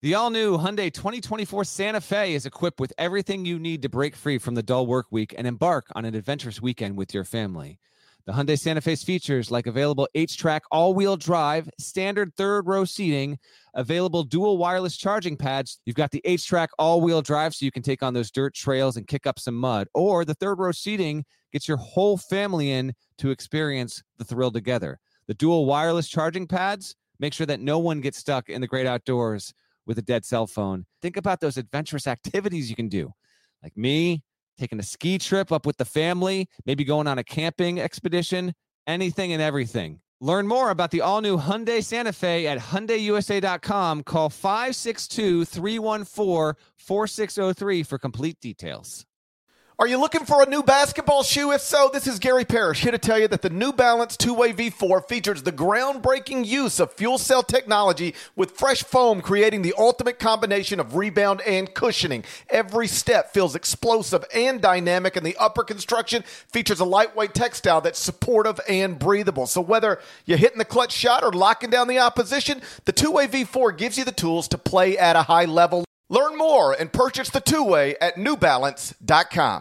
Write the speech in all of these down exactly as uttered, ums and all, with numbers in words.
The all-new Hyundai twenty twenty-four Santa Fe is equipped with everything you need to break free from the dull work week and embark on an adventurous weekend with your family. The Hyundai Santa Fe's features like available H-Track all-wheel drive, standard third-row seating, available dual wireless charging pads. You've got the H-Track all-wheel drive so you can take on those dirt trails and kick up some mud. Or the third-row seating gets your whole family in to experience the thrill together. The dual wireless charging pads make sure that no one gets stuck in the great outdoors with a dead cell phone. Think about those adventurous activities you can do. Like me, taking a ski trip up with the family, maybe going on a camping expedition, anything and everything. Learn more about the all-new Hyundai Santa Fe at Hyundai U S A dot com. Call five six two, three one four, four six zero three for complete details. Are you looking for a new basketball shoe? If so, this is Gary Parrish here to tell you that the New Balance two-way V four features the groundbreaking use of fuel cell technology with fresh foam, creating the ultimate combination of rebound and cushioning. Every step feels explosive and dynamic, and the upper construction features a lightweight textile that's supportive and breathable. So whether you're hitting the clutch shot or locking down the opposition, the two-way V four gives you the tools to play at a high level. Learn more and purchase the two-way at New Balance dot com.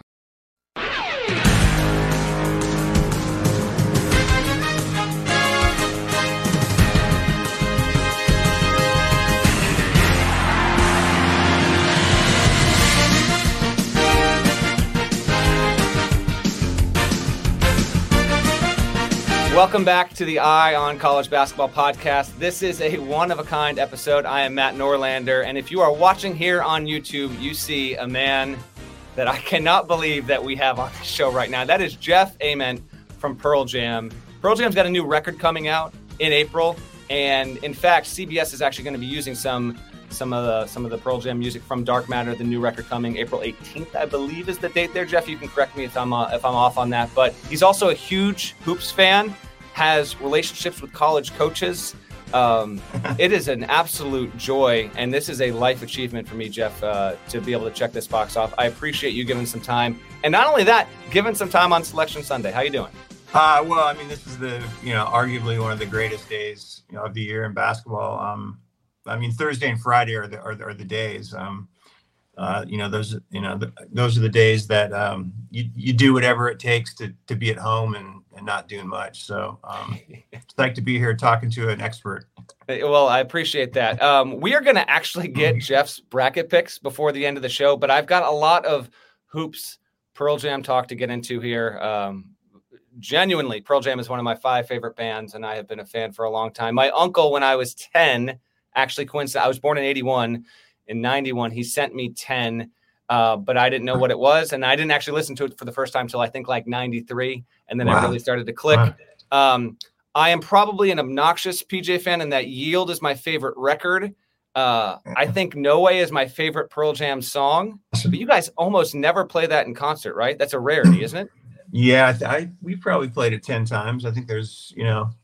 Welcome back to the Eye on College Basketball podcast. This is a one-of-a-kind episode. I am Matt Norlander, and if you are watching here on YouTube, you see a man that I cannot believe that we have on the show right now. That is Jeff Ament from Pearl Jam. Pearl Jam's got a new record coming out in April, and in fact, C B S is actually going to be using some some of the some of the Pearl Jam music from Dark Matter, the new record coming April eighteenth, I believe is the date there. Jeff, you can correct me if I'm uh, if I'm off on that. But he's also a huge hoops fan, has relationships with college coaches. Um, it is an absolute joy, and this is a life achievement for me, Jeff, uh, to be able to check this box off. I appreciate you giving some time, and not only that, giving some time on Selection Sunday. How you doing? Uh, well, I mean, this is the, you know, arguably one of the greatest days, you know, of the year in basketball. Um, I mean, Thursday and Friday are the are, the, are the days. Um, uh, you know, those you know the, those are the days that um, you you do whatever it takes to to be at home and, and not doing much. So um, it's like to be here talking to an expert. Well, I appreciate that. Um, we are going to actually get Jeff's bracket picks before the end of the show, but I've got a lot of hoops Pearl Jam talk to get into here. Um, genuinely, Pearl Jam is one of my five favorite bands, and I have been a fan for a long time. My uncle, when I was ten, actually coincided. I was born in eighty-one. In ninety-one, he sent me ten, uh, but I didn't know what it was, and I didn't actually listen to it for the first time until I think like ninety-three, and then wow. it really started to click. Wow. Um, I am probably an obnoxious P J fan, and that Yield is my favorite record. Uh, I think No Way is my favorite Pearl Jam song, but you guys almost never play that in concert, right? That's a rarity, isn't it? Yeah, I, I we probably played it ten times. I think there's, you know,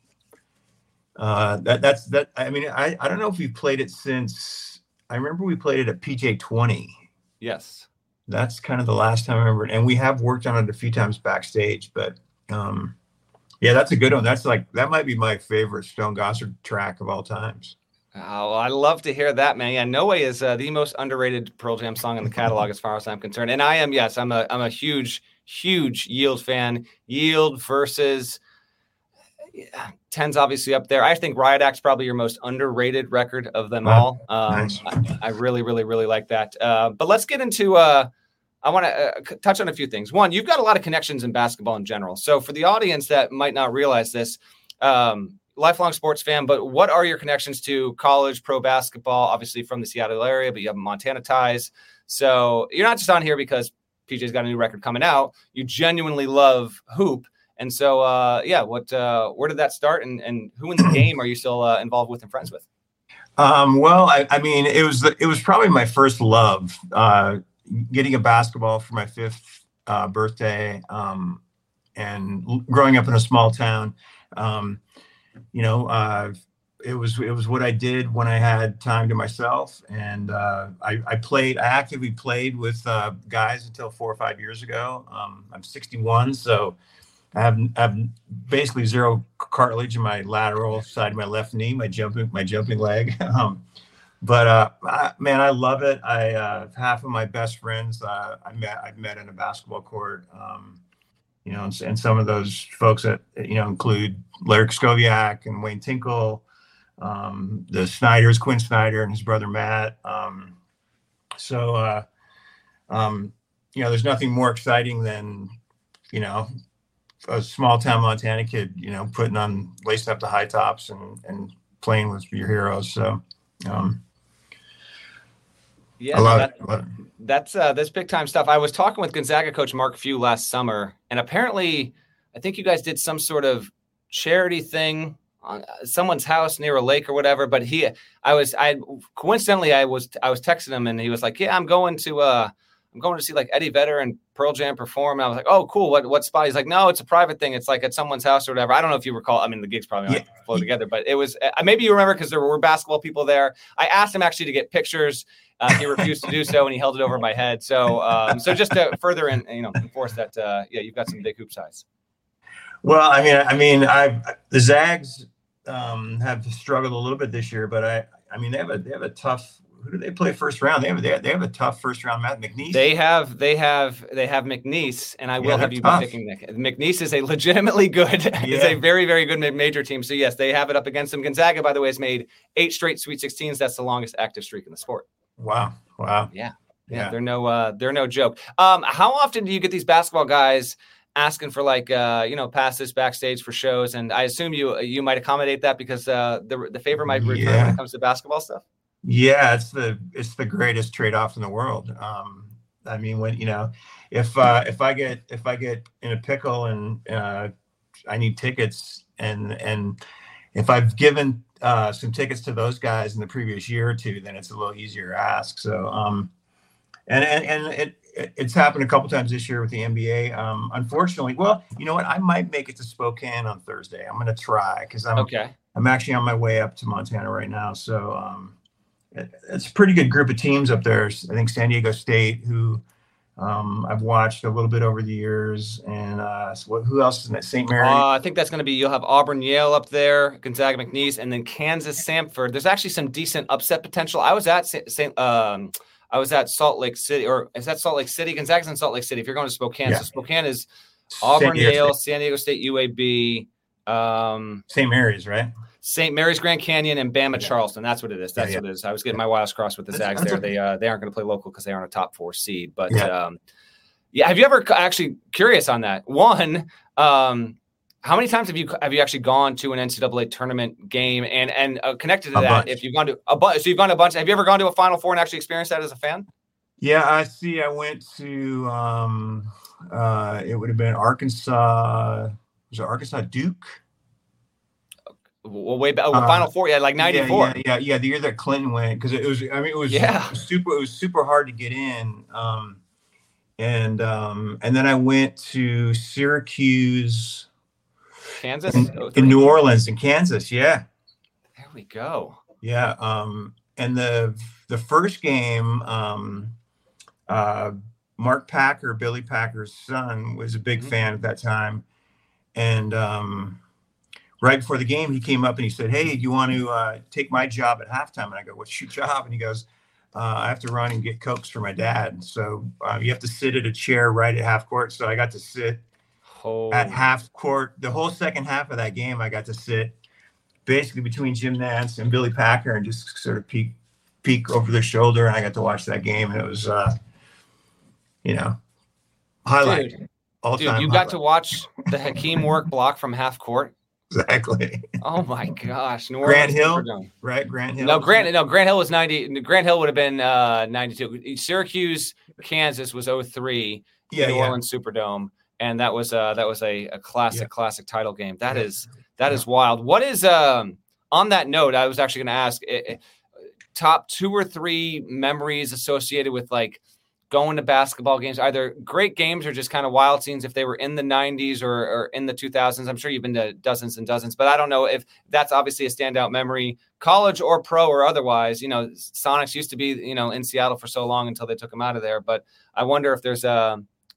uh, that that's that. I mean, I, I don't know if we've played it since. I remember we played it at P J twenty. Yes. That's kind of the last time I remember it. And we have worked on it a few times backstage, but um, yeah, that's a good one. That's like, that might be my favorite Stone Gossard track of all times. Oh, I love to hear that, man. Yeah, No Way is uh, the most underrated Pearl Jam song in the catalog as far as I'm concerned. And I am, yes, I'm a I'm a huge, huge Yield fan. Yield versus yeah, ten's obviously up there. I think Riot Act's probably your most underrated record of them all. Um, nice. I, I really, really, really like that. Uh, but let's get into uh, – I want to uh, touch on a few things. One, you've got a lot of connections in basketball in general. So for the audience that might not realize this, um, lifelong sports fan, but what are your connections to college pro basketball? Obviously from the Seattle area, but you have Montana ties. So you're not just on here because P J's got a new record coming out. You genuinely love hoop. And so, uh, yeah, what, uh, where did that start, and, and who in the game are you still uh, involved with and friends with? Um, well, I, I mean, it was, it was probably my first love, uh, getting a basketball for my fifth uh, birthday, um, and l- growing up in a small town. Um, you know, uh, it was, it was what I did when I had time to myself. And uh, I, I played, I actively played with uh, guys until four or five years ago. Um, I'm sixty-one, so I have, I have basically zero cartilage in my lateral side of my left knee, my jumping, my jumping leg. um, but uh, I, man, I love it. I uh, half of my best friends uh, I met I met in a basketball court. Um, you know, and, and some of those folks that you know include Larry Skoviak and Wayne Tinkle, um, the Snyders, Quinn Snyder, and his brother Matt. Um, so, uh, um, you know, there's nothing more exciting than you know a small town Montana kid, you know, putting on lacing up the high tops and and playing with your heroes. So. Um, Yeah, I love that, it. I love it. that's uh, that's big time stuff. I was talking with Gonzaga coach Mark Few last summer, and apparently, I think you guys did some sort of charity thing on someone's house near a lake or whatever. But he, I was, I coincidentally, I was, I was texting him, and he was like, "Yeah, I'm going to, uh, I'm going to see like Eddie Vedder and Pearl Jam perform." And I was like, "Oh, cool. What, what spot?" He's like, "No, it's a private thing. It's like at someone's house or whatever." I don't know if you recall. I mean, the gigs probably Yeah. might flow together, but it was uh, maybe you remember because there were basketball people there. I asked him actually to get pictures. Uh, he refused to do so, and he held it over my head. So, um, so just to further, in, you know, enforce that, uh, yeah, you've got some big hoop size. Well, I mean, I mean, I the Zags um, have struggled a little bit this year, but I, I mean, they have a they have a tough. Who do they play first round? They have they have, they have a tough first round match. McNeese. They have they have they have McNeese, and I will Yeah, have you tough. be picking Nick. McNeese is a legitimately good, is Yeah. a very very good major team. So yes, they have it up against them. Gonzaga, by the way, has made eight straight Sweet sixteens. That's the longest active streak in the sport. Wow, wow. Yeah. Yeah, Yeah. they're no uh they're no joke. Um, how often do you get these basketball guys asking for like uh you know passes backstage for shows? And I assume you you might accommodate that because uh the the favor might return Yeah. when it comes to basketball stuff. Yeah, it's the it's the greatest trade off in the world. Um, I mean, when you know, if uh, if I get if I get in a pickle and uh, I need tickets, and and if I've given uh, some tickets to those guys in the previous year or two, then it's a little easier to ask. So, um, and and and it, it it's happened a couple times this year with the N B A. Um, unfortunately, well, you know what? I might make it to Spokane on Thursday. I'm going to try because I'm Okay. I'm actually on my way up to Montana right now. So. Um, It's a pretty good group of teams up there. I think San Diego State, who um, I've watched a little bit over the years, and uh, so what, who else is in it? Saint Mary. Uh, I think that's going to be you'll have Auburn, Yale up there, Gonzaga, McNeese, and then Kansas, Samford. There's actually some decent upset potential. I was at Saint um, I was at Salt Lake City, or is that Salt Lake City? Gonzaga's in Salt Lake City. If you're going to Spokane, Yeah. so Spokane is Auburn, San Diego Yale, State. San Diego State, U A B, um, Saint Mary's, right? Saint Mary's, Grand Canyon, and Bama, Yeah. Charleston. That's what it is. That's Yeah, yeah. what it is. I was getting my wires crossed with the That's- Zags that's there. okay. They uh, they aren't going to play local because they aren't a top four seed. But Yeah. um, yeah, have you ever actually curious on that? One, um, how many times have you have you actually gone to an N C double A tournament game? And and uh, connected to A that, bunch. if you've gone to a bunch, so you've gone to a bunch. Have you ever gone to a Final Four and actually experienced that as a fan? Yeah, I see. I went to um, uh, it would have been Arkansas. Was it Arkansas Duke? Well, way back, oh, Uh, Final Four, yeah, like ninety-four. Yeah, yeah, yeah, yeah. The year that Clinton went, because it was. I mean, it was, Yeah. it was super. It was super hard to get in. Um, and um, and then I went to Syracuse. Kansas, in, oh, three. in New Orleans, in Kansas. Yeah, There we go. yeah. Um, and the the first game, um, uh, Mark Packer, Billy Packer's son, was a big Mhm. fan at that time, and um, right before the game, he came up and he said, "Hey, do you want to uh, take my job at halftime?" And I go, "What's your job?" And he goes, uh, "I have to run and get Cokes for my dad. So uh, you have to sit at a chair right at half court." So I got to sit Oh, at half court. The whole second half of that game, I got to sit basically between Jim Nance and Billy Packer and just sort of peek peek over their shoulder. And I got to watch that game, and it was, uh, you know, highlight. dude, all dude, time you got to watch the Hakeem work block from half court. exactly Oh my gosh, New Grant Orleans Hill? Superdome. right. Grant Hill. No, Grant. No, Grant Hill was ninety. Grant Hill would have been uh, ninety-two. Syracuse, Kansas was oh three. Yeah, New yeah. Orleans Superdome, and that was uh, that was a, a classic, Yeah. classic title game. That Yeah. is that is wild. What is um on that note? I was actually going to ask eh, eh, top two or three memories associated with like going to basketball games, either great games or just kind of wild scenes if they were in the nineties or, or in the two thousands. I'm sure you've been to dozens and dozens, but I don't know if that's obviously a standout memory, college or pro or otherwise. You know, Sonics used to be, you know, in Seattle for so long until they took them out of there. But I wonder if there's a,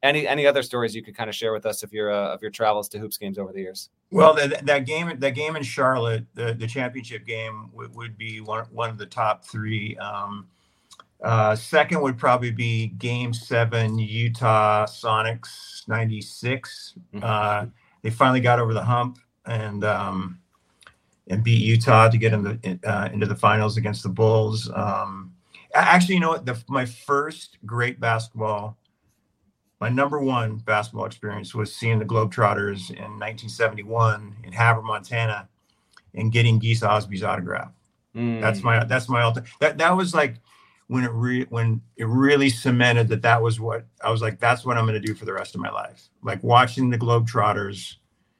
any any other stories you could kind of share with us of your uh, of your travels to hoops games over the years? Well, that, that game, that game in Charlotte, the, the championship game would, would be one, one of the top three. Um, uh, second would probably be game seven, Utah Sonics ninety-six. Mm-hmm. Uh, they finally got over the hump and, um, and beat Utah to get in the, uh, into the finals against the Bulls. Um, actually, you know what? The, my first great basketball My number one basketball experience was seeing the Globetrotters in nineteen seventy-one in Havre, Montana, and getting Geese Osby's autograph. Mm. That's my that's my ultimate. That that was like when it re, when it really cemented that that was what I was like. That's what I'm going to do for the rest of my life. Like watching the Globetrotters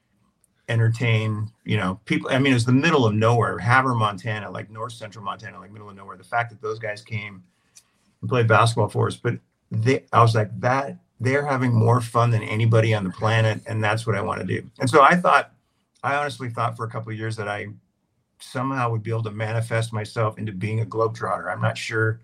entertain, you know, people. I mean, it was the middle of nowhere, Havre, Montana, like north central Montana, like middle of nowhere. The fact that those guys came and played basketball for us, but they, I was like that. They're having more fun than anybody on the planet, and that's what I want to do. And so I thought, I honestly thought for a couple of years that I somehow would be able to manifest myself into being a Globetrotter. I'm not sure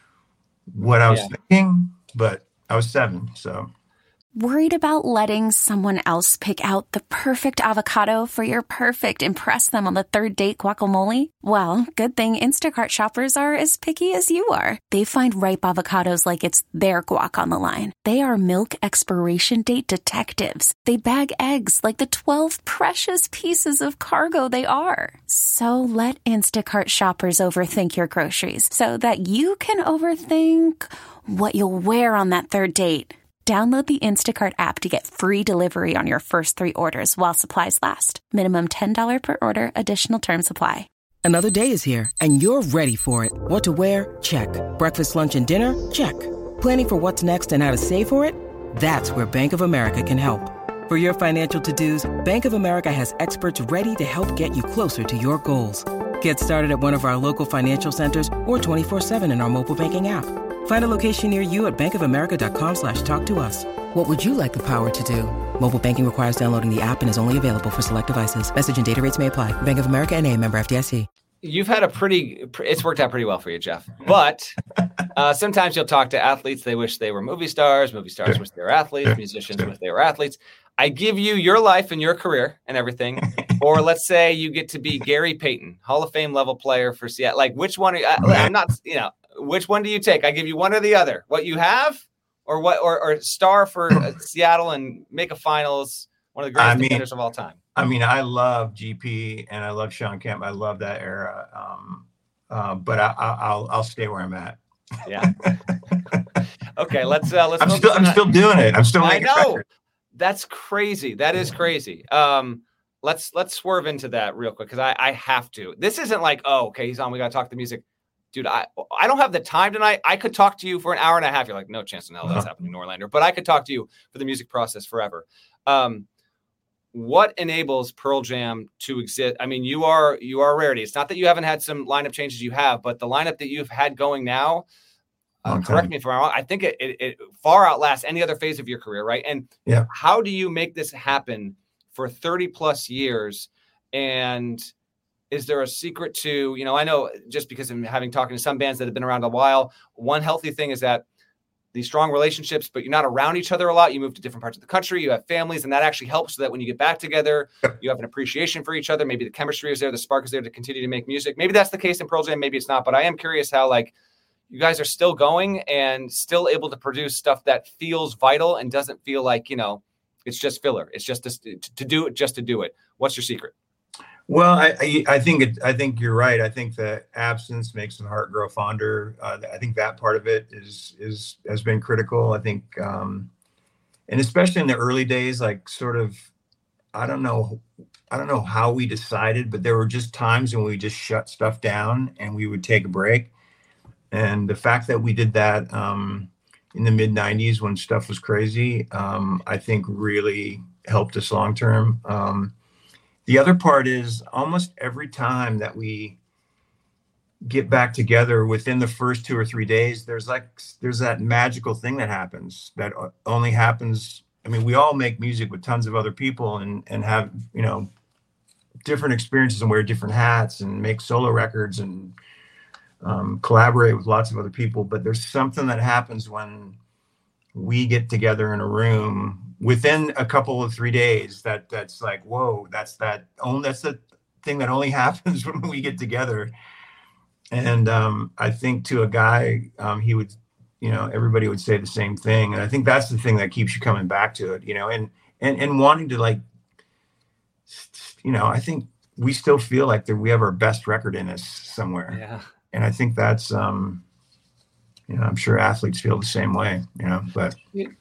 what I was yeah. thinking, but I was seven, so. Worried about letting someone else pick out the perfect avocado for your perfect impress them on the third date guacamole? Well, good thing Instacart shoppers are as picky as you are. They find ripe avocados like it's their guac on the line. They are milk expiration date detectives. They bag eggs like the twelve precious pieces of cargo they are. So let Instacart shoppers overthink your groceries so that you can overthink what you'll wear on that third date. Download the Instacart app to get free delivery on your first three orders while supplies last. Minimum ten dollars per order. Additional terms apply. Another day is here, and you're ready for it. What to wear? Check. Breakfast, lunch, and dinner? Check. Planning for what's next and how to save for it? That's where Bank of America can help. For your financial to-dos, Bank of America has experts ready to help get you closer to your goals. Get started at one of our local financial centers or twenty-four seven in our mobile banking app. Find a location near you at bankofamerica.com slash talk to us. What would you like the power to do? Mobile banking requires downloading the app and is only available for select devices. Message and data rates may apply. Bank of America N A, member F D I C. You've had a pretty, it's worked out pretty well for you, Jeff. But uh, sometimes you'll talk to athletes. They wish they were movie stars. Movie stars wish they were athletes. Musicians wish they were athletes. I give you your life and your career and everything. Or let's say you get to be Gary Payton, Hall of Fame level player for Seattle. Like which one? Are you, I, I'm not, you know. Which one do you take? I give you one or the other. What you have, or what, or, or star for uh, Seattle and make a finals. One of the greatest I mean, defenders of all time. I mean, I love G P and I love Sean Kemp. I love that era. Um, uh, but I, I, I'll I'll stay where I'm at. Yeah. Okay. Let's uh, let's. I'm still I'm that. still doing it. I'm still. I making know. records. That's crazy. That is crazy. Um, let's let's swerve into that real quick because I I have to. This isn't like oh okay he's on. We got to talk the music. Dude, I I don't have the time tonight. I could talk to you for an hour and a half. You're like, no chance in hell that's happening in Norlander. But I could talk to you for the music process forever. Um, what enables Pearl Jam to exist? I mean, you are you are a rarity. It's not that you haven't had some lineup changes you have, but the lineup that you've had going now, uh, correct me if I'm wrong, I think it, it, it far outlasts any other phase of your career, right? And yeah. How do you make this happen for thirty plus years? And is there a secret to, you know, I know just because I'm having talking to some bands that have been around a while, one healthy thing is that these strong relationships, but you're not around each other a lot. You move to different parts of the country, you have families, and that actually helps so that when you get back together, you have an appreciation for each other. Maybe the chemistry is there, the spark is there to continue to make music. Maybe that's the case in Pearl Jam, maybe it's not, but I am curious how like you guys are still going and still able to produce stuff that feels vital and doesn't feel like, you know, it's just filler. It's just to, to do it, just to do it. What's your secret? Well, I I, I think it, I think you're right. I think that absence makes the heart grow fonder. Uh, I think that part of it is is has been critical. I think, um, and especially in the early days, like sort of, I don't know, I don't know how we decided, but there were just times when we just shut stuff down and we would take a break. And the fact that we did that um, in the mid nineties when stuff was crazy, um, I think really helped us long term. Um, The other part is almost every time that we get back together within the first two or three days, there's like, there's that magical thing that happens that only happens. I mean, we all make music with tons of other people and, and have, you know, different experiences and wear different hats and make solo records and um, collaborate with lots of other people. But there's something that happens when we get together in a room within a couple of three days, that that's like, whoa, that's that oh, that's the thing that only happens when we get together. And um, I think to a guy, um, he would, you know, everybody would say the same thing. And I think that's the thing that keeps you coming back to it, you know, and, and, and wanting to, like, you know, I think we still feel like that we have our best record in us somewhere. Yeah. And I think that's, um, you know, I'm sure athletes feel the same way, you know, but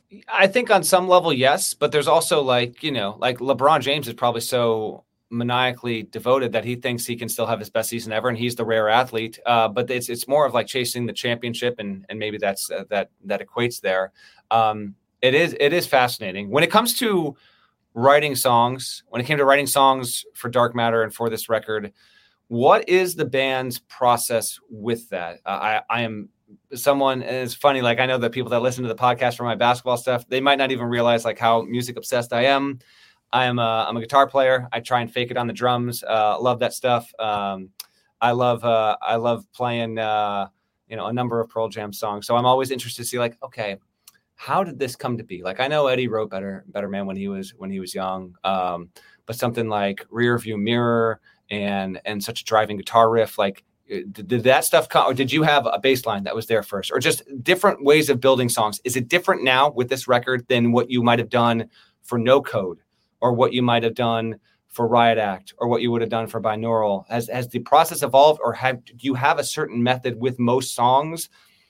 I think on some level, yes, but there's also, like, you know, like LeBron James is probably so maniacally devoted that he thinks he can still have his best season ever, and he's the rare athlete. Uh, but it's it's more of like chasing the championship, and and maybe that's uh, that that equates there. Um, it is it is fascinating when it comes to writing songs. When it came to writing songs for Dark Matter and for this record, what is the band's process with that? Uh, I I am someone, and it's funny, like, I know that people that listen to the podcast for my basketball stuff, they might not even realize like how music obsessed I am. I am a, I'm a guitar player. I try and fake it on the drums. Uh, love that stuff. Um, I love, uh, I love playing, uh, you know, a number of Pearl Jam songs. So I'm always interested to see, like, okay, how did this come to be? Like, I know Eddie wrote Better, Better Man when he was, when he was young. Um, but something like Rear View Mirror and, and such a driving guitar riff, like, did, did that stuff come, or did you have a bass line that was there first, or just different ways of building songs? Is it different now with this record than what you might've done for No Code, or what you might have done for Riot Act, or what you would have done for Binaural? Has has the process evolved, or have do you have a certain method with most songs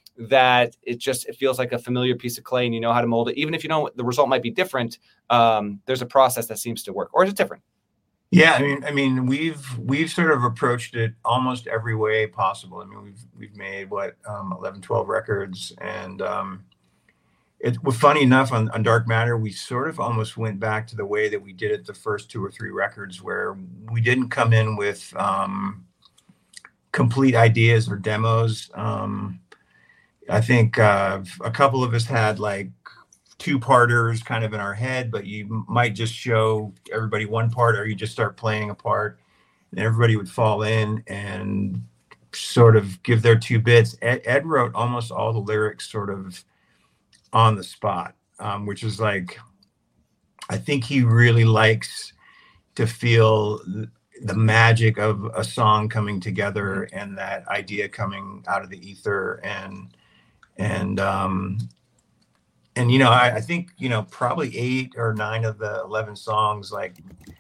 that it just it feels like a familiar piece of clay and you know how to mold it, even if you know the result might be different? Um, there's a process that seems to work, or is it different? Yeah, I mean, I mean, we've we've sort of approached it almost every way possible. I mean, we've we've made what um, eleven, twelve records, and um, it was funny enough on, on Dark Matter, we sort of almost went back to the way that we did it the first two or three records, where we didn't come in with um, complete ideas or demos. Um, I think uh, a couple of us had like two-parters kind of in our head, but you might just show everybody one part, or you just start playing a part, and everybody would fall in and sort of give their two bits. Ed, Ed wrote almost all the lyrics sort of on the spot, um, which is like, I think he really likes to feel th- the magic of a song coming together and that idea coming out of the ether. And, and, um, and, you know, I, I think, you know, probably eight or nine of the eleven songs, like,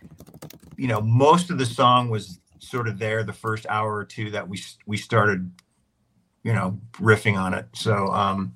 you know, most of the song was sort of there the first hour or two that we, we started, you know, riffing on it. So, um,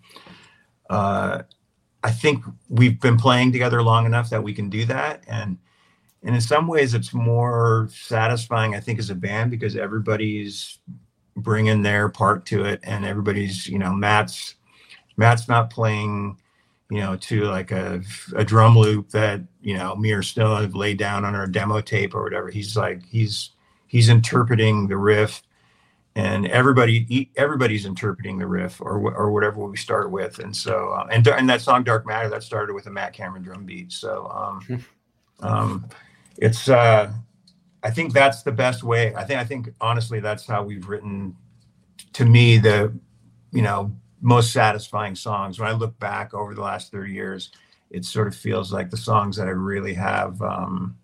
Uh, I think we've been playing together long enough that we can do that. And, and in some ways it's more satisfying, I think, as a band, because everybody's bringing their part to it, and everybody's, you know, Matt's, Matt's not playing, you know, to like a, a drum loop that, you know, me or Stone have laid down on our demo tape or whatever. He's like, he's, he's interpreting the riff. And everybody, everybody's interpreting the riff, or or whatever we start with, and so uh, and and that song "Dark Matter" that started with a Matt Cameron drum beat. So um, um, it's uh, I think that's the best way. I think I think honestly that's how we've written, to me, the you know most satisfying songs. When I look back over the last thirty years, it sort of feels like the songs that I really have Um,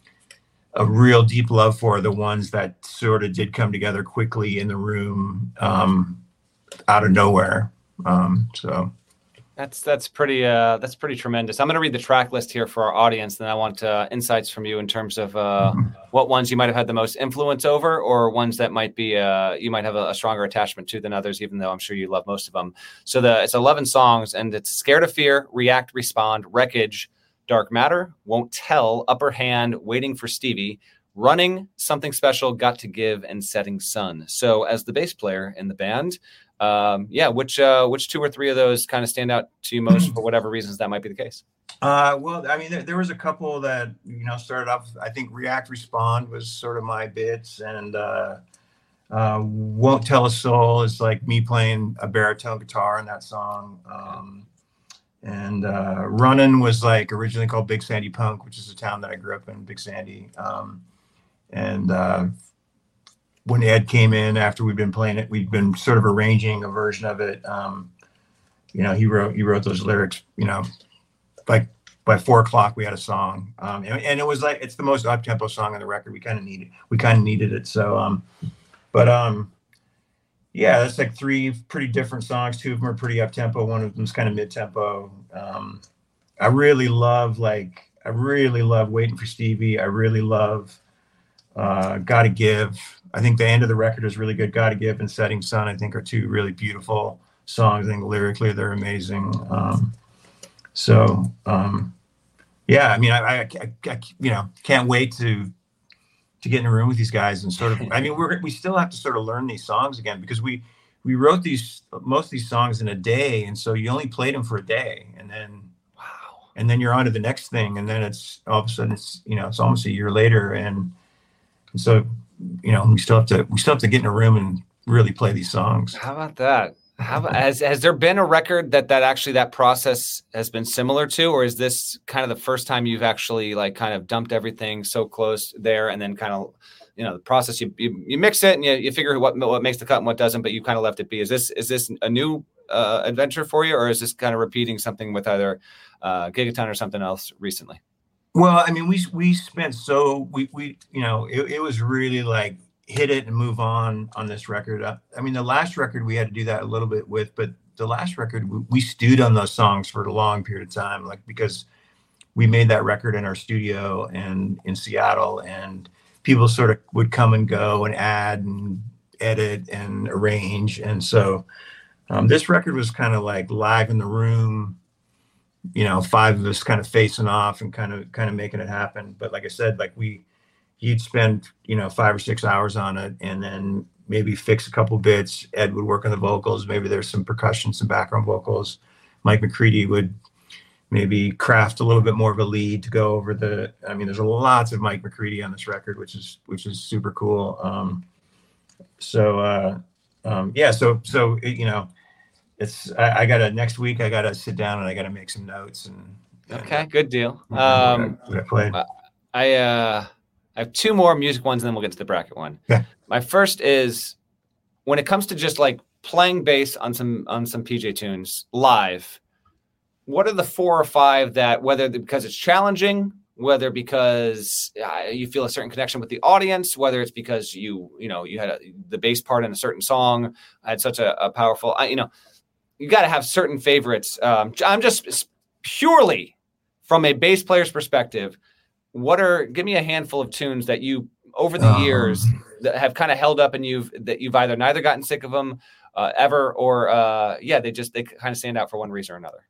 a real deep love for, the ones that sort of did come together quickly in the room, um, out of nowhere. Um, so that's, that's pretty, uh, that's pretty tremendous. I'm going to read the track list here for our audience. Then I want uh, insights from you in terms of uh, mm-hmm. what ones you might've had the most influence over, or ones that might be, uh, you might have a, a stronger attachment to than others, even though I'm sure you love most of them. So the, it's eleven songs, and it's Scared of Fear, React, Respond, Wreckage, Dark Matter, Won't Tell, Upper Hand, Waiting for Stevie, Running, Something Special, Got to Give, and Setting Sun. So as the bass player in the band, um, yeah, which uh, which two or three of those kind of stand out to you most for whatever reasons that might be the case? Uh, well, I mean, there, there was a couple that, you know, started off, I think React, Respond was sort of my bits, and uh, uh, Won't Tell a Soul is like me playing a baritone guitar in that song. Um, And uh, Runnin' was like originally called Big Sandy Punk, which is a town that I grew up in, Big Sandy. Um, and uh, when Ed came in after we'd been playing it, we'd been sort of arranging a version of it. Um, you know, he wrote he wrote those lyrics. You know, like by four o'clock we had a song, um, and, and it was like it's the most up tempo song on the record. We kind of needed we kind of needed it. So, um, but um, yeah, that's like three pretty different songs. Two of them are pretty up tempo. One of them's kind of mid tempo. Um, I really love like I really love Waiting for Stevie. I really love uh, Gotta Give. I think the end of the record is really good. Gotta Give and Setting Sun, I think, are two really beautiful songs. I think lyrically they're amazing. Um, so, um, yeah, I mean, I, I, I, I, you know, can't wait to to get in a room with these guys and sort of. I mean, we're we still have to sort of learn these songs again because we we wrote these most of these songs in a day, and so you only played them for a day, and then wow, and then you're on to the next thing, and then it's all of a sudden it's you know it's almost a year later, and, and so. You know, we still have to we still have to get in a room and really play these songs. How about that? How about, has has there been a record that that actually that process has been similar to, or is this kind of the first time you've actually like kind of dumped everything so close there and then kind of, you know, the process you you, you mix it and you, you figure what what makes the cut and what doesn't, but you kind of left it be. Is this is this a new uh, adventure for you, or is this kind of repeating something with either uh, Gigaton or something else recently? Well, I mean, we we spent so we we you know it, it was really like hit it and move on on this record. I, I mean, the last record we had to do that a little bit with, but the last record we, we stewed on those songs for a long period of time, like because we made that record in our studio and in Seattle, and people sort of would come and go and add and edit and arrange, and so um, this record was kind of like live in the room. You know, five of us kind of facing off and kind of kind of making it happen. But like I said, like we, you'd spend, you know, five or six hours on it and then maybe fix a couple bits. Ed would work on the vocals. Maybe there's some percussion, some background vocals. Mike McCready would maybe craft a little bit more of a lead to go over the, I mean, there's lots of Mike McCready on this record, which is, which is super cool. Um, so, uh, um, yeah, so, so, it, you know, It's I, I gotta next week. I gotta sit down and I gotta make some notes and. and okay, good deal. Um, what I, what I played. I uh, I have two more music ones, and then we'll get to the bracket one. Yeah. My first is when it comes to just like playing bass on some on some P J tunes live. What are the four or five that, whether because it's challenging, whether because uh, you feel a certain connection with the audience, whether it's because you you know you had a, the bass part in a certain song had such a, a powerful, I, you know. You got to have certain favorites. Um, I'm just purely from a bass player's perspective. What are, give me a handful of tunes that you, over the um, years, that have kind of held up and you've, that you've either neither gotten sick of them uh, ever, or uh, yeah, they just, they kind of stand out for one reason or another.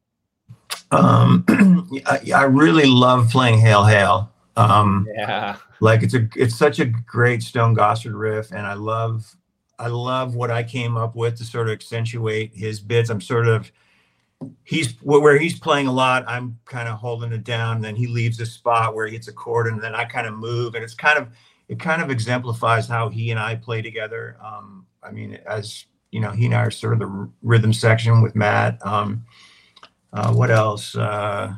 Um, I, I really love playing Hail Hail. Um, yeah. Like it's a, it's such a great Stone Gossard riff. And I love, I love what I came up with to sort of accentuate his bits. I'm sort of, he's where he's playing a lot. I'm kind of holding it down. And then he leaves a spot where he hits a chord and then I kind of move. And it's kind of, it kind of exemplifies how he and I play together. Um, I mean, as you know, he and I are sort of the rhythm section with Matt. Um, uh, what else? Uh,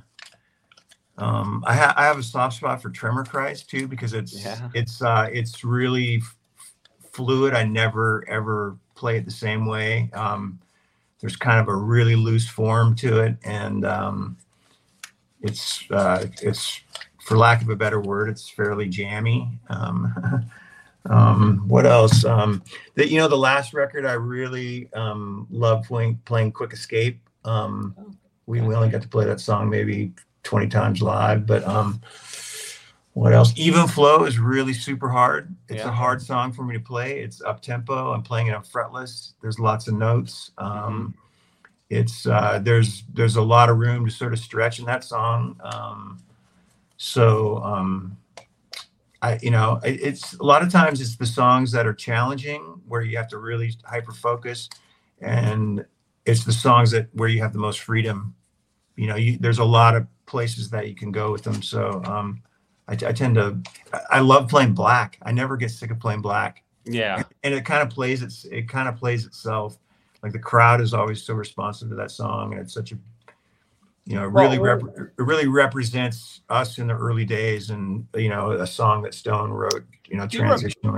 um, I, ha- I have a soft spot for Tremor Christ too, because it's, yeah. it's, uh, it's really fluid. I never ever play it the same way. Um, there's kind of a really loose form to it, and um, it's uh, it's for lack of a better word, it's fairly jammy. Um, um, what else? Um, that you know, the last record I really um, love playing playing Quick Escape. Um, we we only got to play that song maybe twenty times live, but. Um, What else? Even Flow is really super hard. It's yeah. a hard song for me to play. It's up tempo. I'm playing it on fretless. There's lots of notes. Um, mm-hmm. It's uh, there's there's a lot of room to sort of stretch in that song. Um, so um, I you know it, it's a lot of times it's the songs that are challenging where you have to really hyper focus, and it's the songs that where you have the most freedom. You know, you, there's a lot of places that you can go with them. So. Um, I, I tend to, I love playing Black. I never get sick of playing Black. Yeah. And, and it kind of plays, it's, it kind of plays itself. Like the crowd is always so responsive to that song. And it's such a, you know, it really, well, rep- it really represents us in the early days and, you know, a song that Stone wrote, you know, transitionally.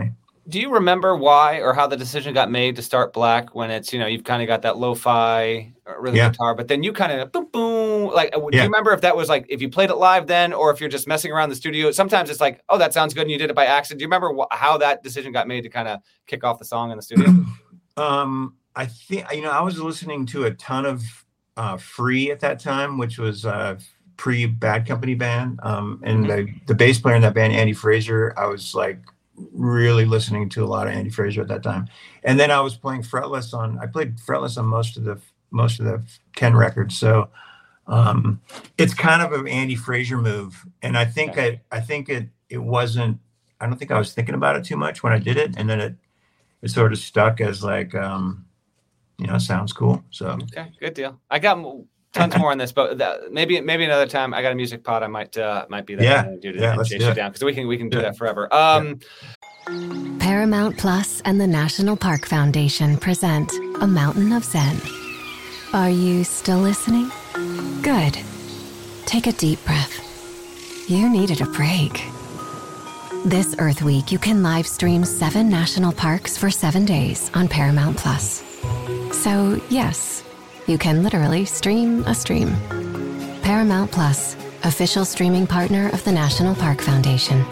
do you remember why or how the decision got made to start Black when it's, you know, you've kind of got that lo-fi rhythm Yeah. guitar, but then you kind of boom, boom. Like, do Yeah. you remember if that was like, if you played it live then, or if you're just messing around the studio? Sometimes it's like, oh, that sounds good, and you did it by accident. Do you remember wh- how that decision got made to kind of kick off the song in the studio? Um, I think, you know, I was listening to a ton of uh, Free at that time, which was uh, pre Bad Company band. Um, and Mhm. the, the bass player in that band, Andy Fraser, I was like really listening to a lot of Andy Fraser at that time. And then I was playing fretless on, I played fretless on most of the, most of the Ken records. So um, it's kind of an Andy Fraser move. And I think Okay. I, I think it, it wasn't, I don't think I was thinking about it too much when I did it. And then it, it sort of stuck as like, um, you know, sounds cool. So Okay, good deal. I got m- tons more on this, but that, maybe maybe another time. I got a music pod. I might uh, might be there. Yeah, and do to yeah, and let's chase do you it. down because we can we can do Yeah. that forever. Um, Paramount Plus and the National Park Foundation present A Mountain of Zen. Are you still listening? Good. Take a deep breath. You needed a break. This Earth Week, you can live stream seven national parks for seven days on Paramount Plus. So, yes, you can literally stream a stream. Paramount Plus, official streaming partner of the National Park Foundation.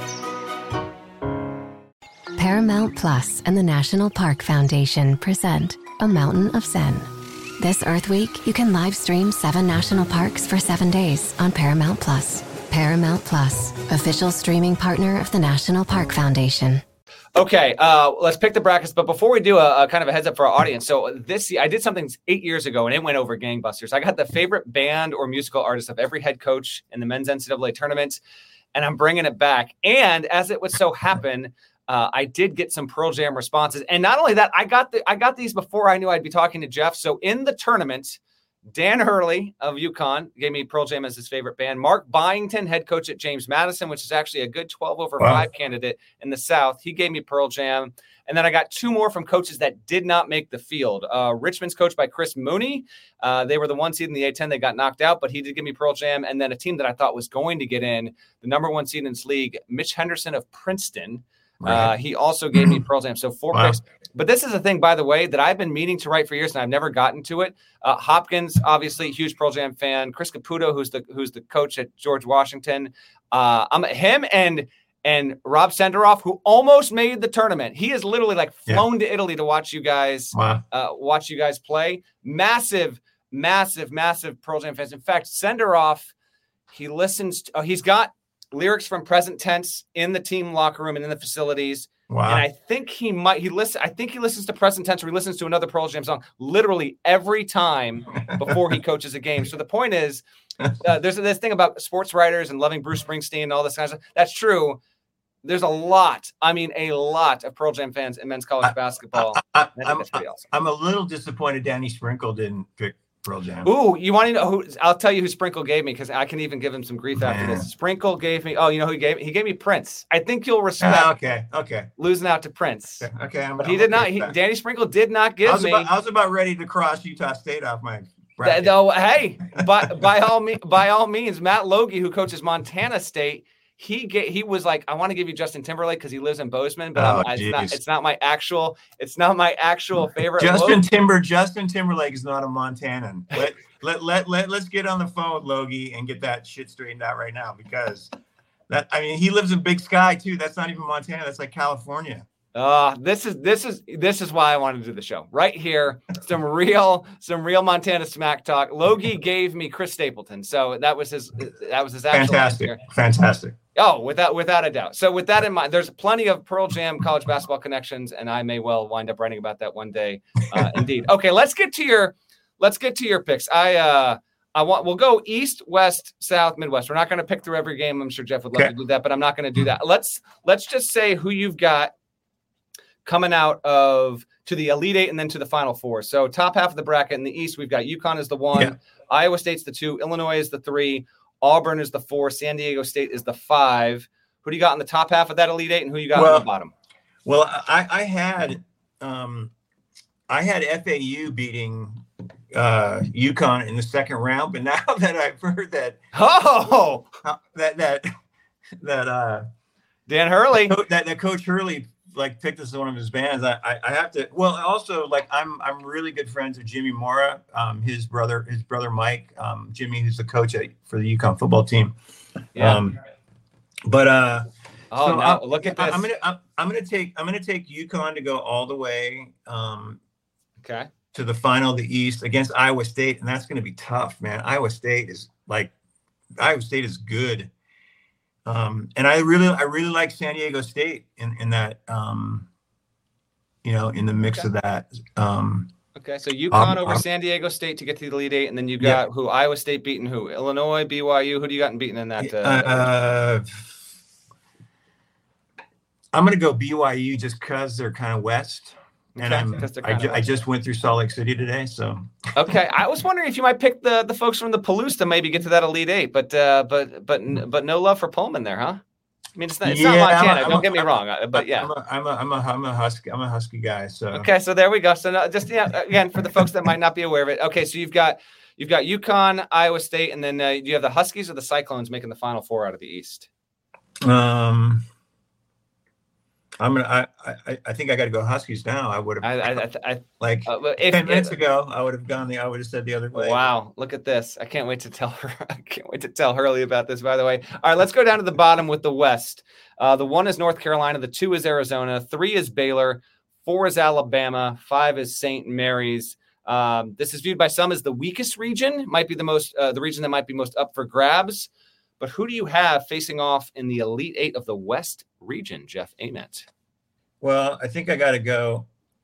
Paramount Plus and the National Park Foundation present A Mountain of Zen. This Earth Week, you can live stream seven national parks for seven days on Paramount Plus. Paramount Plus, official streaming partner of the National Park Foundation. Okay, uh, let's pick the brackets. But before we do a, a kind of a heads up for our audience, so this I did something eight years ago and it went over gangbusters. I got the favorite band or musical artist of every head coach in the men's N C double A tournament, and I'm bringing it back. And as it would so happen, uh, I did get some Pearl Jam responses. And not only that, I got the I got these before I knew I'd be talking to Jeff. So in the tournament, Dan Hurley of UConn gave me Pearl Jam as his favorite band. Mark Byington, head coach at James Madison, which is actually a good twelve over Wow. five candidate in the South. He gave me Pearl Jam. And then I got two more from coaches that did not make the field. Uh, Richmond's coached by Chris Mooney. Uh, they were the one seed in the A ten. They got knocked out, but he did give me Pearl Jam. And then a team that I thought was going to get in, the number one seed in this league, Mitch Henderson of Princeton. Uh, Right. he also gave me Pearl Jam. So four Wow. picks. But this is a thing, by the way, that I've been meaning to write for years and I've never gotten to it. Uh, Hopkins, obviously, huge Pearl Jam fan. Chris Caputo, who's the who's the coach at George Washington. Uh, I'm him and and Rob Senderoff, who almost made the tournament. He has literally like flown to Italy to watch you guys Wow. uh, watch you guys play. Massive, massive, massive Pearl Jam fans. In fact, Senderoff, he listens. To, oh, he's got lyrics from Present Tense in the team locker room and in the facilities. Wow. And I think he might, he listen. I think he listens to Present Tense or he listens to another Pearl Jam song literally every time before he coaches a game. So the point is, uh, there's this thing about sports writers and loving Bruce Springsteen and all this kind of stuff. That's true. There's a lot, I mean, a lot of Pearl Jam fans in men's college basketball. I, I think I'm, that's pretty awesome. I'm a little disappointed Danny Sprinkle didn't pick Pearl Jam. Ooh, you want to know who? I'll tell you who Sprinkle gave me because I can even give him some grief after Man. this. Sprinkle gave me. Oh, you know who he gave? He gave me Prince. I think you'll respect Ah, okay. Okay. losing out to Prince. Okay. okay I'm, But he I'm did okay not. with He, that. Danny Sprinkle did not give I was me. about I was about ready to cross Utah State off my Th- bracket. though, hey, by by all me, by all means, Matt Logie, who coaches Montana State, he get he was like, I want to give you Justin Timberlake because he lives in Bozeman, but Oh, I'm, it's not. geez. It's not my actual. It's not my actual favorite. Justin Logie- Timber Justin Timberlake is not a Montanan. Let let let let let's get on the phone with Logie and get that shit straightened out right now because that I mean he lives in Big Sky too. That's not even Montana. That's like California. Uh, this is this is this is why I wanted to do the show right here. Some real some real Montana smack talk. Logie gave me Chris Stapleton, so that was his that was his actual Fantastic. answer. Fantastic. Oh, without without a doubt. So with that in mind, there's plenty of Pearl Jam college basketball connections, and I may well wind up writing about that one day. Uh, indeed. Okay, let's get to your let's get to your picks. I uh I want we'll go East, West, South, Midwest. We're not going to pick through every game. I'm sure Jeff would love Okay. to do that, but I'm not going to do that. Let's let's just say who you've got coming out of to the Elite Eight and then to the Final Four. So top half of the bracket in the East, we've got UConn as the one, Yeah. Iowa State's the two, Illinois is the three, Auburn is the four, San Diego State is the five. Who do you got in the top half of that Elite Eight and who you got Well, on the bottom? Well, I, I had um, I had F A U beating uh, UConn in the second round, but now that I've heard that Oh, uh, that that that uh, Dan Hurley. co- that, that Coach Hurley like pick this as one of his bands, I, I I have to. Well, also like I'm I'm really good friends with Jimmy Mora, um, his brother his brother Mike, um, Jimmy, who's the coach at, for the UConn football team. Yeah. Um, but uh, oh so no! I, Look at this. I'm gonna I'm, I'm gonna take I'm gonna take UConn to go all the way. Um, okay. To the final of the East against Iowa State, and that's going to be tough, man. Iowa State is like, Iowa State is good, um, and I really, I really like San Diego State in in that, um, you know, in the mix okay. of that. Um, okay, so UConn um, over um, San Diego State to get to the Elite Eight, and then you got yeah. who? Iowa State beating who? Illinois, B Y U. Who do you got in beating in that? Uh, uh, I'm going to go B Y U just because they're kind of west. And okay, I'm, I, ju- I just went through Salt Lake City today, so. Okay, I was wondering if you might pick the the folks from the Palouse to maybe get to that Elite Eight, but uh, but but but no love for Pullman there, huh? I mean, it's not it's yeah, not Montana. I'm a, don't I'm get me a, wrong, but yeah. I'm a, I'm a I'm a I'm a husky I'm a husky guy. So. Okay, so there we go. So no, just yeah, again for the folks that might not be aware of it. Okay, so you've got you've got UConn, Iowa State, and then uh, do you have the Huskies or the Cyclones making the Final Four out of the East? Um. I'm gonna. I, I. I think I got to go Huskies now. I would have. I, I, I, like uh, if, ten minutes if, ago, I would have gone the. I would have said the other way. Wow! Look at this. I can't wait to tell her. I can't wait to tell Hurley about this. By the way, all right. Let's go down to the bottom with the West. Uh, the one is North Carolina. The two is Arizona. Three is Baylor. Four is Alabama. Five is Saint Mary's. Um, this is viewed by some as the weakest region. Might be the most. Uh, the region that might be most up for grabs. But who do you have facing off in the Elite Eight of the West region, Jeff Ament? Well, I think I got to go.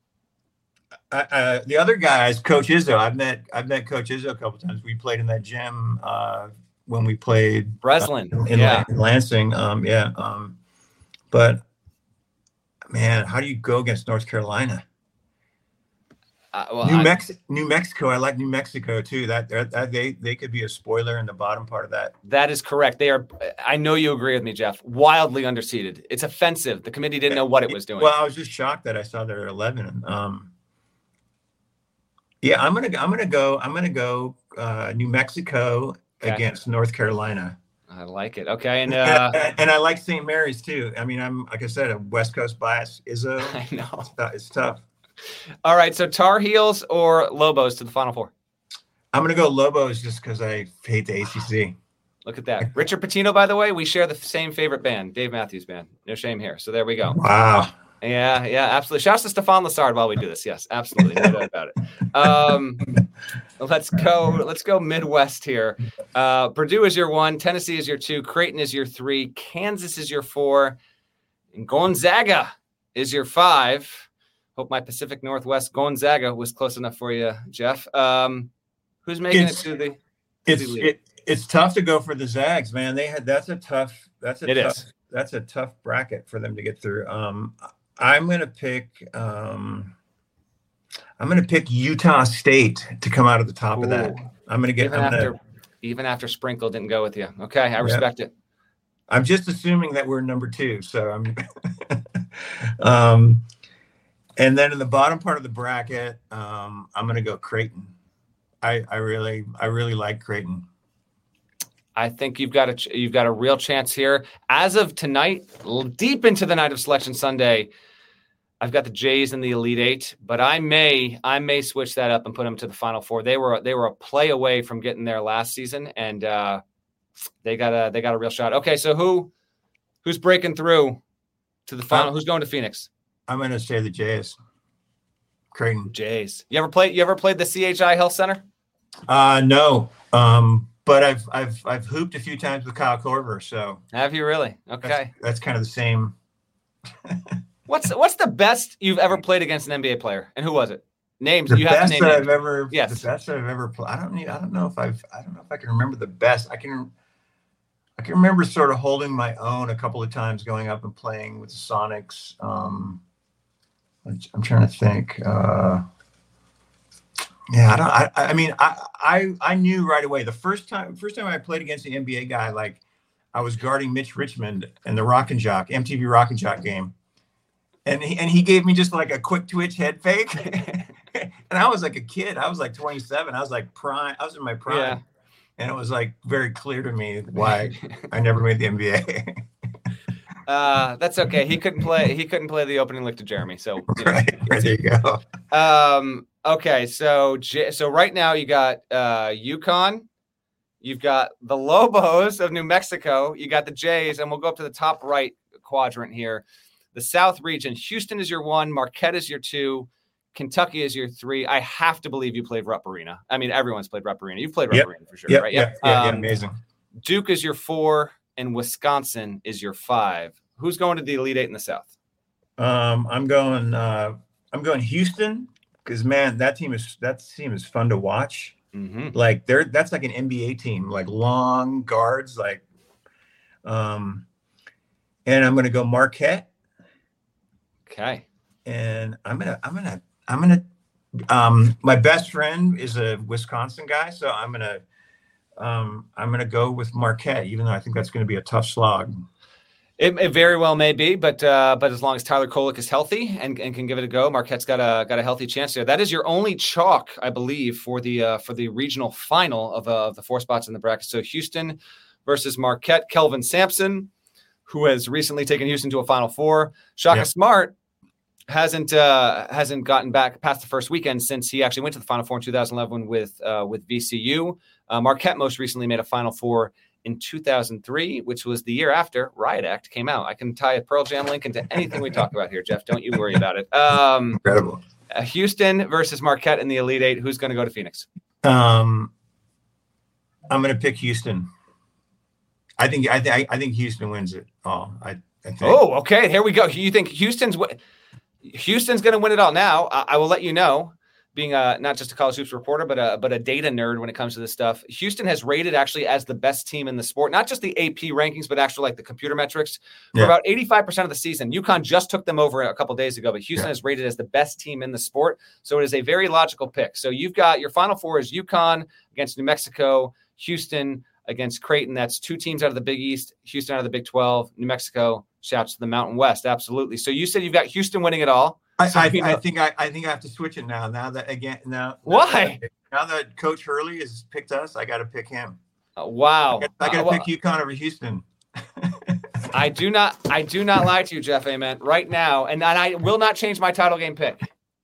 I, I, the other guys, Coach Izzo. I've met I've met Coach Izzo a couple times. We played in that gym uh, when we played Breslin uh, in, yeah. in Lansing. Um, yeah, um, but man, how do you go against North Carolina? Uh, well, New I, Mexico, New Mexico. I like New Mexico too. That, that they they could be a spoiler in the bottom part of that. That is correct. They are. I know you agree with me, Jeff. Wildly underseeded. It's offensive. The committee didn't know what it was doing. Well, I was just shocked that I saw they're eleven. Um, yeah, I'm gonna I'm gonna go I'm gonna go uh, New Mexico okay. against North Carolina. I like it. Okay, and uh, and I like Saint Mary's too. I mean, I'm like I said, a West Coast bias. Izzo. I know it's, it's tough. All right, so Tar Heels or Lobos to the Final Four? I'm going to go Lobos just because I hate the A C C. Look at that. Richard Pitino, by the way, we share the same favorite band, Dave Matthews Band. No shame here. So there we go. Wow. Yeah, yeah, absolutely. Shouts to Stefan Lassard while we do this. Yes, absolutely. No doubt about it. Um, let's go. Let's go Midwest here. Uh, Purdue is your one. Tennessee is your two. Creighton is your three. Kansas is your four. And Gonzaga is your five. Hope my Pacific Northwest Gonzaga was close enough for you, Jeff. Um, who's making it's, it to the? It's it, it's tough to go for the Zags, man. They had that's a tough that's a it tough is. that's a tough bracket for them to get through. Um, I'm gonna pick um, I'm gonna pick Utah State to come out of the top Ooh. of that. I'm gonna get even I'm after gonna, even after Sprinkle didn't go with you. Okay, I respect yeah. it. I'm just assuming that we're number two, so I'm. um. And then in the bottom part of the bracket, um, I'm going to go Creighton. I, I really, I really like Creighton. I think you've got a you've got a real chance here. As of tonight, deep into the night of Selection Sunday, I've got the Jays in the Elite Eight, but I may I may switch that up and put them to the Final Four. They were they were a play away from getting there last season, and uh, they got a they got a real shot. Okay, so who who's breaking through to the final? Um, who's going to Phoenix? I'm going to say the Jays. Creighton. Jays. You ever played? You ever played the C H I Health Center? Uh, no. Um, but I've I've I've hooped a few times with Kyle Korver. So have you really? Okay. That's, that's kind of the same. what's what's the best you've ever played against an N B A player, and who was it? Names. The you have best to name that names. I've ever. Yes. The best that I've ever played. I don't need. I don't know if I've. I don't know if I can remember the best. I can. I can remember sort of holding my own a couple of times, going up and playing with the Sonics. Um, I'm trying to think. Uh, yeah, I don't. I, I mean, I, I I knew right away the first time. First time I played against the N B A guy, like I was guarding Mitch Richmond in the Rock and Jock M T V Rock and Jock game, and he, and he gave me just like a quick twitch head fake, and I was like a kid. I was like twenty-seven. I was like prime. I was in my prime, yeah. And it was like very clear to me why I never made the N B A. Uh, that's okay. He couldn't play. He couldn't play the opening lick to Jeremy. So you know, right, right, there you go. Um, okay, so so right now you got uh, UConn, you've got the Lobos of New Mexico, you got the Jays, and we'll go up to the top right quadrant here. The South region, Houston is your one, Marquette is your two, Kentucky is your three. I have to believe you played Rupp Arena. I mean, everyone's played Rupp Arena. You've played Rupp yep. Arena for sure, yep, right? Yep. Yeah, um, yeah, amazing. Duke is your four, and Wisconsin is your five. Who's going to the Elite Eight in the South? Um, I'm going. Uh, I'm going Houston because man, that team is that team is fun to watch. Mm-hmm. Like they're that's like an N B A team, like long guards, like. Um, and I'm going to go Marquette. Okay. And I'm gonna I'm gonna I'm gonna. Um, my best friend is a Wisconsin guy, so I'm gonna. Um, I'm going to go with Marquette, even though I think that's going to be a tough slog. It, it very well may be, but uh, but as long as Tyler Kolek is healthy and, and can give it a go, Marquette's got a got a healthy chance there. That is your only chalk, I believe, for the uh, for the regional final of, uh, of the four spots in the bracket. So Houston versus Marquette. Kelvin Sampson, who has recently taken Houston to a Final Four. Shaka Yep. Smart hasn't uh, hasn't gotten back past the first weekend since he actually went to the Final Four in two thousand eleven with uh, with V C U. Uh, Marquette most recently made a Final Four in two thousand three, which was the year after Riot Act came out. I can tie a Pearl Jam link into anything we talk about here, Jeff. Don't you worry about it. Um, Incredible. uh, Houston versus Marquette in the Elite Eight. Who's going to go to Phoenix? Um, I'm going to pick Houston. I think I, th- I think Houston wins it all. I, I think. Oh, okay. Here we go. You think Houston's w- Houston's going to win it all now? I, I will let you know. Being a, not just a college hoops reporter, but a but a data nerd when it comes to this stuff. Houston has rated actually as the best team in the sport, not just the A P rankings, but actually like the computer metrics for Yeah. about eighty-five percent of the season. UConn just took them over a couple of days ago, but Houston Yeah. is rated as the best team in the sport. So it is a very logical pick. So you've got your Final Four is UConn against New Mexico, Houston against Creighton. That's two teams out of the Big East, Houston out of the Big twelve, New Mexico shouts to the Mountain West. Absolutely. So you said you've got Houston winning it all. I, So, I, you know- I think I, I think I have to switch it now. Now that again, now Why? Now that Coach Hurley has picked us, I got to pick him. Uh, wow. I got Uh, to well, pick UConn over Houston. I do not I do not lie to you, Jeff Ament, right now, and, and I will not change my title game pick.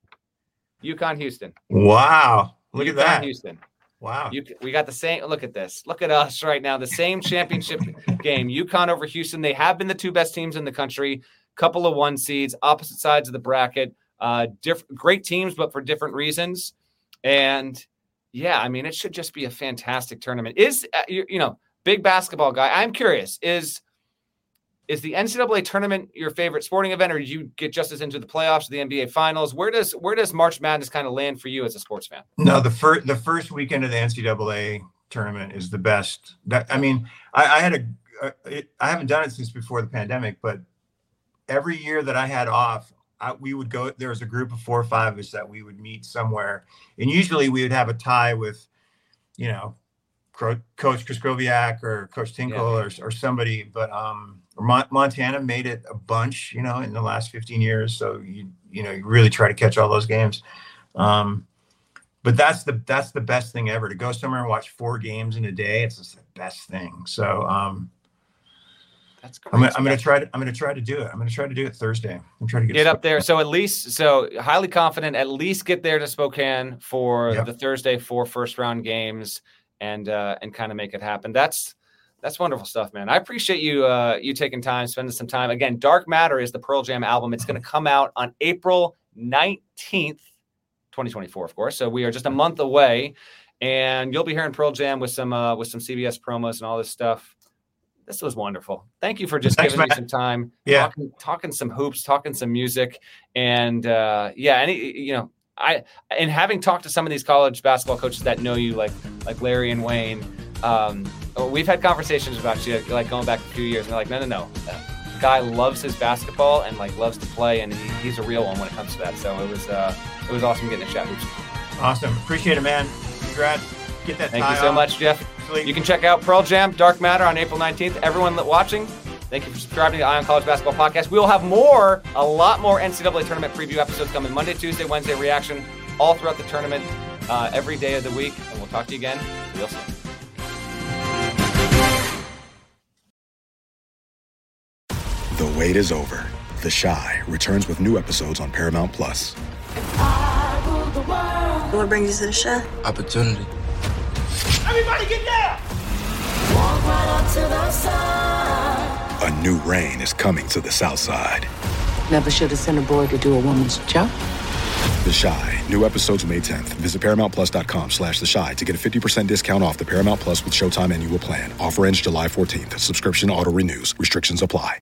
UConn Houston. Wow! Look at UConn, that! Houston. Wow! You, we got the same. Look at this. Look at us right now. The same championship game. UConn over Houston. They have been the two best teams in the country. Couple of one seeds, opposite sides of the bracket. Uh, different, great teams, but for different reasons. And yeah, I mean, it should just be a fantastic tournament. Is uh, you, you know, big basketball guy. I'm curious. Is is the N C double A tournament your favorite sporting event, or do you get just as into the playoffs, or the N B A finals? Where does where does March Madness kind of land for you as a sports fan? No, the first the first weekend of the N C double A tournament is the best. That I mean, I, I had a, a it, I haven't done it since before the pandemic, but every year that I had off, I, we would go. There was a group of four or five of us that we would meet somewhere, and usually we would have a tie with, you know, Coach Krzyzkowiak or Coach Tinkle yeah. or or somebody. But um, Mon- Montana made it a bunch, you know, in the last fifteen years. So you you know you really try to catch all those games. Um, but that's the that's the best thing ever, to go somewhere and watch four games in a day. It's just the best thing. So. Um, That's great. I'm gonna, I'm gonna try to I'm gonna try to do it. I'm gonna try to do it Thursday. I'm trying to get, get up there. So at least, so highly confident, at least get there to Spokane for Yep. the Thursday four first round games and uh, and kind of make it happen. That's that's wonderful stuff, man. I appreciate you uh, you taking time, spending some time. Again, Dark Matter is the Pearl Jam album. It's going to come out on April nineteenth, twenty twenty-four, of course. So we are just a month away, and you'll be hearing Pearl Jam with some uh, with some C B S promos and all this stuff. This was wonderful. Thank you for just Thanks, giving man. me some time, Yeah. talking, talking some hoops, talking some music. And uh, yeah, any, you know, I, and having talked to some of these college basketball coaches that know you, like, like Larry and Wayne, um, we've had conversations about you, like going back a few years, and they're like, no, no, no. The guy loves his basketball and like loves to play, and he, he's a real one when it comes to that. So it was, uh, it was awesome getting to chat hoops. Awesome. Appreciate it, man. Congrats. Get that Thank tie you so off. much, Jeff. Sleep. You can check out Pearl Jam, Dark Matter on April nineteenth. Everyone that watching, thank you for subscribing to the Eye on College Basketball Podcast. We will have more, a lot more N C double A tournament preview episodes coming Monday, Tuesday, Wednesday reaction, all throughout the tournament, uh, every day of the week. And we'll talk to you again real soon. The wait is over. The Chi returns with new episodes on Paramount Plus. What brings you to the Chi? Opportunity. Everybody get down! Walk right up to the side. A new reign is coming to the South Side. Never should have sent a boy to do a woman's job. The Chi. New episodes May tenth. Visit ParamountPlus.com slash The Chi to get a fifty percent discount off the Paramount Plus with Showtime annual plan. Offer ends July fourteenth. Subscription auto-renews. Restrictions apply.